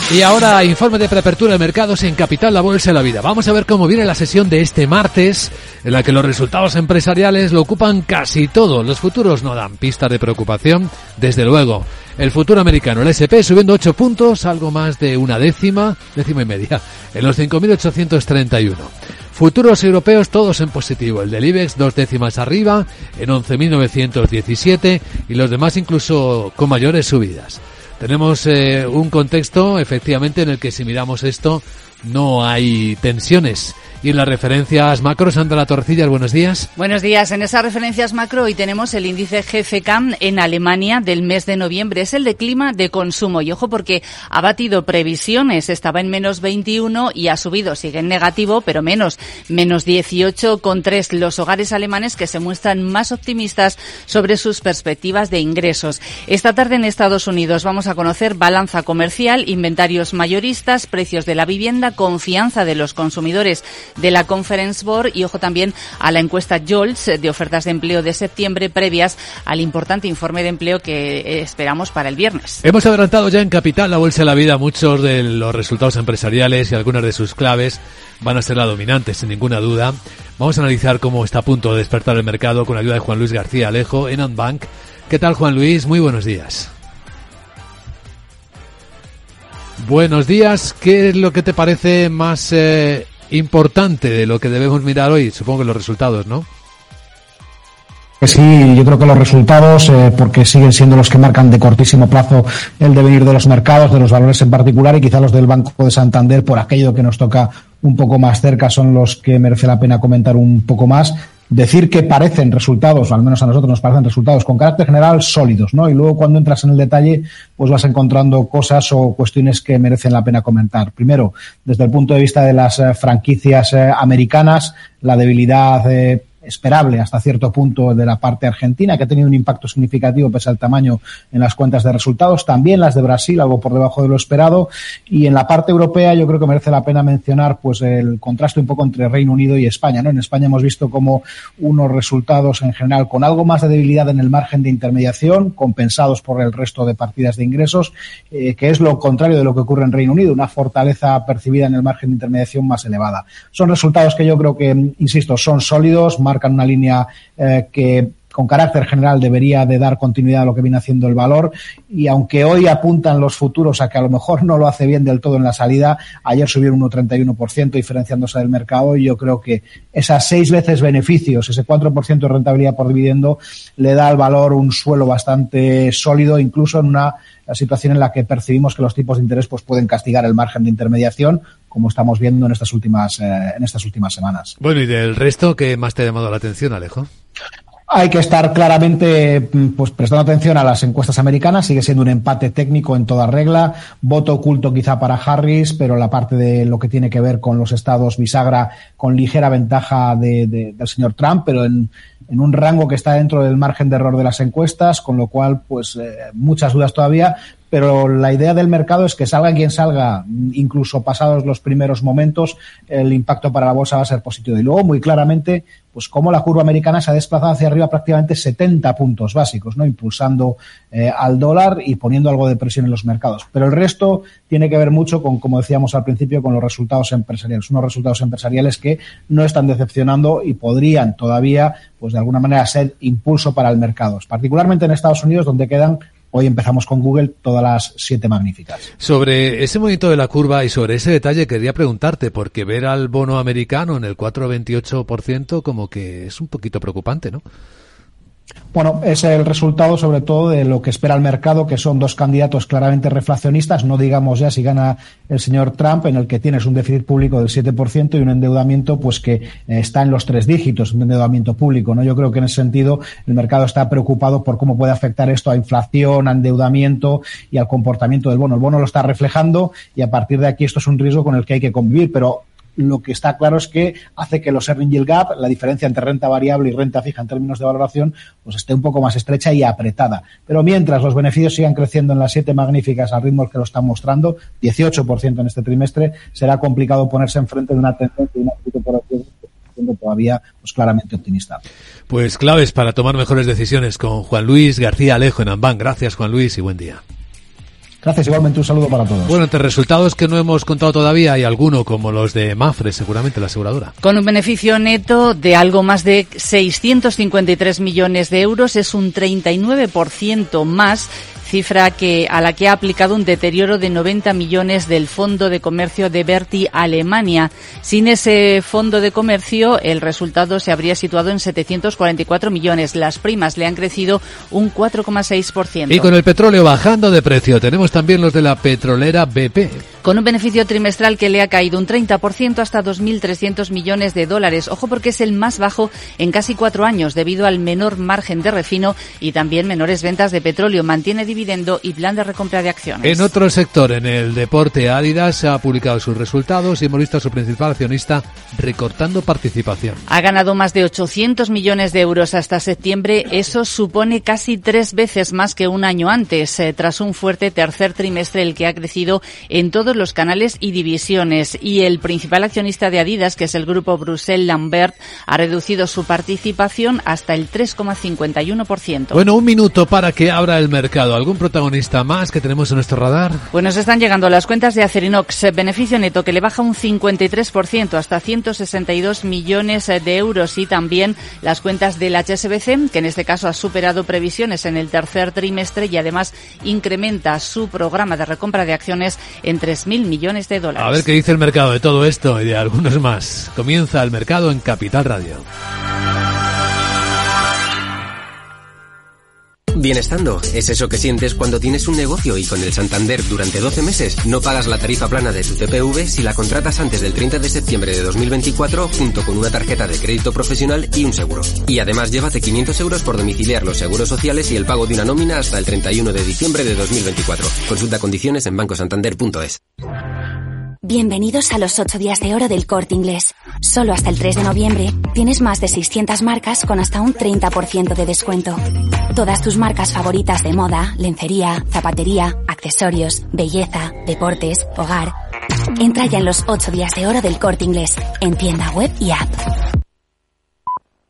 Y ahora, informe de preapertura de mercados en Capital, la Bolsa y la Vida. Vamos a ver cómo viene la sesión de este martes, en la que los resultados empresariales lo ocupan casi todo. Los futuros no dan pistas de preocupación, desde luego. El futuro americano, el S&P, subiendo 8 puntos, algo más de una décima y media, en los 5.831. Futuros europeos todos en positivo. El del IBEX 2 décimas arriba, en 11.917, y los demás incluso con mayores subidas. Tenemos un contexto, efectivamente, en el que si miramos esto, no hay tensiones. Y en las referencias macro, Sandra Torrecillas, buenos días. Buenos días. En esas referencias macro hoy tenemos el índice GfK en Alemania del mes de noviembre. Es el de clima de consumo. Y ojo porque ha batido previsiones. Estaba en menos 21 y ha subido. Sigue en negativo, pero menos 18,3. Los hogares alemanes que se muestran más optimistas sobre sus perspectivas de ingresos. Esta tarde en Estados Unidos vamos a conocer balanza comercial, inventarios mayoristas, precios de la vivienda, confianza de los consumidores de la Conference Board y ojo también a la encuesta JOLTS de ofertas de empleo de septiembre previas al importante informe de empleo que esperamos para el viernes. Hemos adelantado ya en Capital, la Bolsa de la Vida, muchos de los resultados empresariales y algunas de sus claves van a ser la dominante, sin ninguna duda. Vamos a analizar cómo está a punto de despertar el mercado con la ayuda de Juan Luis García Alejo en Andbank. ¿Qué tal, Juan Luis? Muy buenos días. Buenos días. ¿Qué es lo que te parece más importante de lo que debemos mirar hoy? Supongo que los resultados, ¿no? Sí, yo creo que los resultados, porque siguen siendo los que marcan de cortísimo plazo el devenir de los mercados, de los valores en particular, y quizá los del Banco de Santander, por aquello que nos toca un poco más cerca, son los que merece la pena comentar un poco más. Decir que parecen resultados, o al menos a nosotros nos parecen resultados con carácter general sólidos, ¿no? Y luego cuando entras en el detalle, pues vas encontrando cosas o cuestiones que merecen la pena comentar. Primero, desde el punto de vista de las franquicias americanas, la debilidad esperable hasta cierto punto de la parte argentina, que ha tenido un impacto significativo pese al tamaño en las cuentas de resultados, también las de Brasil, algo por debajo de lo esperado, y en la parte europea yo creo que merece la pena mencionar pues el contraste un poco entre Reino Unido y España, ¿no? En España hemos visto como unos resultados en general con algo más de debilidad en el margen de intermediación, compensados por el resto de partidas de ingresos, que es lo contrario de lo que ocurre en Reino Unido, una fortaleza percibida en el margen de intermediación más elevada. Son resultados que yo creo que, insisto, son sólidos, marcan una línea que con carácter general debería de dar continuidad a lo que viene haciendo el valor, y aunque hoy apuntan los futuros a que a lo mejor no lo hace bien del todo en la salida, ayer subieron un 31% diferenciándose del mercado, y yo creo que esas 6 veces beneficios, ese 4% de rentabilidad por dividendo, le da al valor un suelo bastante sólido, incluso en una situación en la que percibimos que los tipos de interés pues pueden castigar el margen de intermediación, como estamos viendo en estas últimas semanas. Bueno, y del resto, ¿qué más te ha llamado la atención, Alejo? Hay que estar claramente pues prestando atención a las encuestas americanas. Sigue siendo un empate técnico en toda regla. Voto oculto quizá para Harris, pero la parte de lo que tiene que ver con los estados bisagra con ligera ventaja del señor Trump, pero en un rango que está dentro del margen de error de las encuestas, con lo cual pues muchas dudas todavía. Pero la idea del mercado es que salga quien salga, incluso pasados los primeros momentos, el impacto para la bolsa va a ser positivo. Y luego, muy claramente, pues cómo la curva americana se ha desplazado hacia arriba prácticamente 70 puntos básicos, ¿no? Impulsando al dólar y poniendo algo de presión en los mercados. Pero el resto tiene que ver mucho con, como decíamos al principio, con los resultados empresariales. Unos resultados empresariales que no están decepcionando y podrían todavía, pues de alguna manera, ser impulso para el mercado. Particularmente en Estados Unidos, donde quedan, hoy empezamos con Google, todas las 7 magníficas. Sobre ese movimiento de la curva y sobre ese detalle quería preguntarte, porque ver al bono americano en el 4,28% como que es un poquito preocupante, ¿no? Bueno, es el resultado sobre todo de lo que espera el mercado, que son 2 candidatos claramente reflacionistas, no digamos ya si gana el señor Trump, en el que tienes un déficit público del 7% y un endeudamiento pues que está en los 3 dígitos, un endeudamiento público, ¿no? Yo creo que en ese sentido el mercado está preocupado por cómo puede afectar esto a inflación, a endeudamiento y al comportamiento del bono. El bono lo está reflejando y a partir de aquí esto es un riesgo con el que hay que convivir, pero lo que está claro es que hace que los earning yield gap, la diferencia entre renta variable y renta fija en términos de valoración, pues esté un poco más estrecha y apretada. Pero mientras los beneficios sigan creciendo en las 7 magníficas al ritmo que lo están mostrando, 18% en este trimestre, será complicado ponerse enfrente de una tendencia y una actitud por siendo todavía pues claramente optimista. Pues claves para tomar mejores decisiones con Juan Luis García Alejo en Andbank. Gracias, Juan Luis, y buen día. Gracias, igualmente un saludo para todos. Bueno, entre resultados que no hemos contado todavía hay alguno como los de Mapfre, seguramente la aseguradora. Con un beneficio neto de algo más de 653 millones de euros, es un 39% más, cifra a la que ha aplicado un deterioro de 90 millones del Fondo de Comercio de Verti Alemania. Sin ese Fondo de Comercio, el resultado se habría situado en 744 millones. Las primas le han crecido un 4,6%. Y con el petróleo bajando de precio, tenemos también los de la petrolera BP. Con un beneficio trimestral que le ha caído un 30% hasta 2.300 millones de dólares. Ojo, porque es el más bajo en casi 4 años debido al menor margen de refino y también menores ventas de petróleo. Mantiene dividendo y plan de recompra de acciones. En otro sector, en el deporte, Adidas ha publicado sus resultados y hemos visto a su principal accionista recortando participación. Ha ganado más de 800 millones de euros hasta septiembre. Eso supone casi 3 veces más que un año antes, tras un fuerte tercer trimestre el que ha crecido en todos los canales y divisiones. Y el principal accionista de Adidas, que es el grupo Bruxelles Lambert, ha reducido su participación hasta el 3,51%. Bueno, un minuto para que abra el mercado. ¿Algún protagonista más que tenemos en nuestro radar? Pues nos están llegando las cuentas de Acerinox, beneficio neto que le baja un 53% hasta 162 millones de euros, y también las cuentas del HSBC, que en este caso ha superado previsiones en el tercer trimestre y además incrementa su programa de recompra de acciones en 3.000 millones de dólares. A ver qué dice el mercado de todo esto y de algunos más. Comienza el mercado en Capital Radio. Bienestando es eso que sientes cuando tienes un negocio y con el Santander durante 12 meses no pagas la tarifa plana de tu TPV si la contratas antes del 30 de septiembre de 2024 junto con una tarjeta de crédito profesional y un seguro. Y además llévate 500 euros por domiciliar los seguros sociales y el pago de una nómina hasta el 31 de diciembre de 2024. Consulta condiciones en bancosantander.es. Bienvenidos a los 8 días de oro del Corte Inglés. Solo hasta el 3 de noviembre tienes más de 600 marcas con hasta un 30% de descuento. Todas tus marcas favoritas de moda, lencería, zapatería, accesorios, belleza, deportes, hogar. Entra ya en los 8 días de oro del Corte Inglés, en tienda web y app.